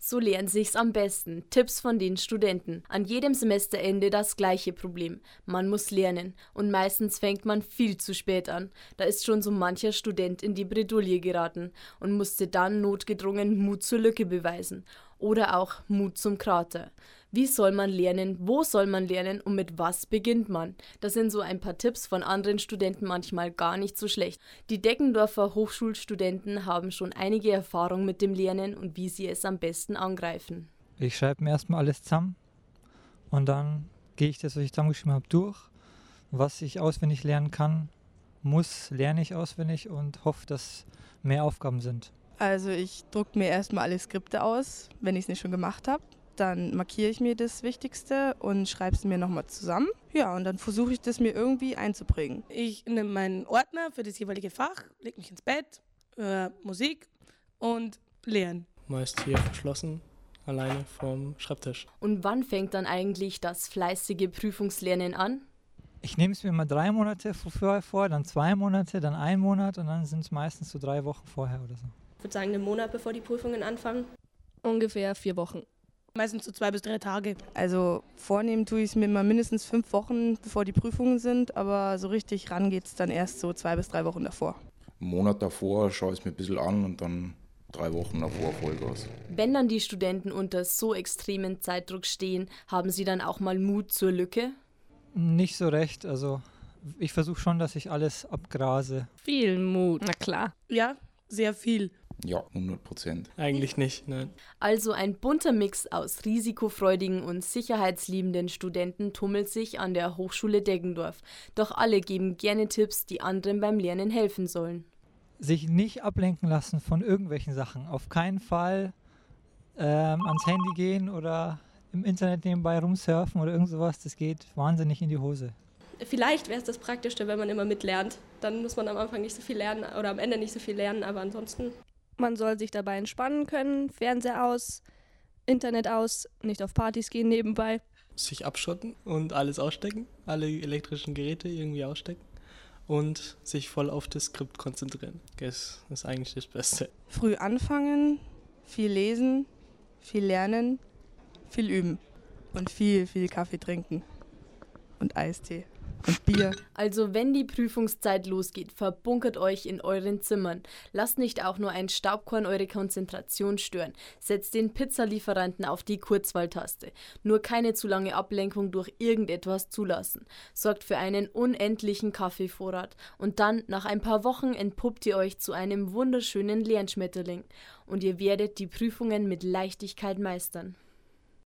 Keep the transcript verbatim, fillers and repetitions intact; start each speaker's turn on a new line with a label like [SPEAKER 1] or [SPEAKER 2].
[SPEAKER 1] So lernen sich's am besten. Tipps von den Studenten. An jedem Semesterende das gleiche Problem. Man muss lernen. Und meistens fängt man viel zu spät an. Da ist schon so mancher Student in die Bredouille geraten und musste dann notgedrungen Mut zur Lücke beweisen. Oder auch Mut zum Krater. Wie soll man lernen? Wo soll man lernen? Und mit was beginnt man? Das sind so ein paar Tipps von anderen Studenten manchmal gar nicht so schlecht. Die Deggendorfer Hochschulstudenten haben schon einige Erfahrung mit dem Lernen und wie sie es am besten angreifen.
[SPEAKER 2] Ich schreibe mir erstmal alles zusammen und dann gehe ich das, was ich zusammengeschrieben habe, durch. Was ich auswendig lernen kann, muss, lerne ich auswendig und hoffe, dass mehr Aufgaben sind.
[SPEAKER 3] Also ich drucke mir erstmal alle Skripte aus, wenn ich es nicht schon gemacht habe. Dann markiere ich mir das Wichtigste und schreibe es mir nochmal zusammen. Ja, und dann versuche ich das mir irgendwie einzubringen.
[SPEAKER 4] Ich nehme meinen Ordner für das jeweilige Fach, lege mich ins Bett, höre Musik und lerne.
[SPEAKER 5] Meist hier verschlossen, alleine vorm Schreibtisch.
[SPEAKER 1] Und wann fängt dann eigentlich das fleißige Prüfungslernen an?
[SPEAKER 2] Ich nehme es mir mal drei Monate vorher vor, dann zwei Monate, dann ein Monat und dann sind es meistens so drei Wochen vorher oder so.
[SPEAKER 6] Ich würde sagen, einen Monat, bevor die Prüfungen anfangen.
[SPEAKER 7] Ungefähr vier Wochen.
[SPEAKER 4] Meistens so zwei bis drei Tage.
[SPEAKER 3] Also vornehmen tue ich es mir immer mindestens fünf Wochen, bevor die Prüfungen sind, aber so richtig ran geht es dann erst so zwei bis drei Wochen davor.
[SPEAKER 8] Einen Monat davor schaue ich es mir ein bisschen an und dann drei Wochen davor Vollgas.
[SPEAKER 1] Wenn dann die Studenten unter so extremen Zeitdruck stehen, haben sie dann auch mal Mut zur Lücke?
[SPEAKER 2] Nicht so recht, also ich versuche schon, dass ich alles abgrase.
[SPEAKER 7] Viel Mut, na klar.
[SPEAKER 4] Ja, sehr viel.
[SPEAKER 8] Ja, hundert Prozent.
[SPEAKER 5] Eigentlich nicht, nein.
[SPEAKER 1] Also ein bunter Mix aus risikofreudigen und sicherheitsliebenden Studenten tummelt sich an der Hochschule Deggendorf. Doch alle geben gerne Tipps, die anderen beim Lernen helfen sollen.
[SPEAKER 2] Sich nicht ablenken lassen von irgendwelchen Sachen. Auf keinen Fall ähm, ans Handy gehen oder im Internet nebenbei rumsurfen oder irgend sowas. Das geht wahnsinnig in die Hose.
[SPEAKER 6] Vielleicht wäre es das Praktischste, wenn man immer mitlernt. Dann muss man am Anfang nicht so viel lernen oder am Ende nicht so viel lernen, aber ansonsten...
[SPEAKER 7] Man soll sich dabei entspannen können, Fernseher aus, Internet aus, nicht auf Partys gehen nebenbei.
[SPEAKER 5] Sich abschotten und alles ausstecken, alle elektrischen Geräte irgendwie ausstecken und sich voll auf das Skript konzentrieren. Das ist eigentlich das Beste.
[SPEAKER 3] Früh anfangen, viel lesen, viel lernen, viel üben und viel, viel Kaffee trinken und Eistee. Und Bier.
[SPEAKER 1] Also wenn die Prüfungszeit losgeht, verbunkert euch in euren Zimmern. Lasst nicht auch nur ein Staubkorn eure Konzentration stören. Setzt den Pizzalieferanten auf die Kurzwahltaste. Nur keine zu lange Ablenkung durch irgendetwas zulassen. Sorgt für einen unendlichen Kaffeevorrat. Und dann, nach ein paar Wochen, entpuppt ihr euch zu einem wunderschönen Lernschmetterling. Und ihr werdet die Prüfungen mit Leichtigkeit meistern.